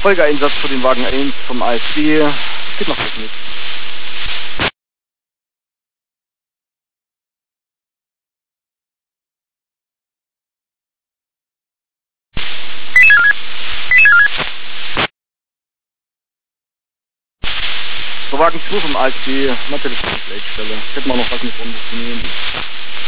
Folgeeinsatz für den Wagen 1 vom ASB. Es geht noch was mit. So, Wagen 2 vom ASB, natürlich an der Leitstelle. Hätten wir noch was mit rumdisponieren.